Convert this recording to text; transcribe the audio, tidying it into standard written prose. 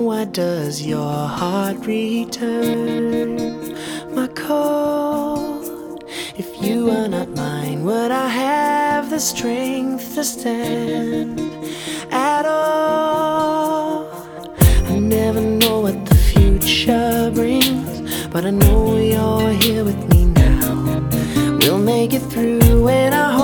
Why does your heart return my call? If you are not mine, would I have the strength to stand at all? I never know what the future brings, but I know you're here with me now. We'll make it through, and I hope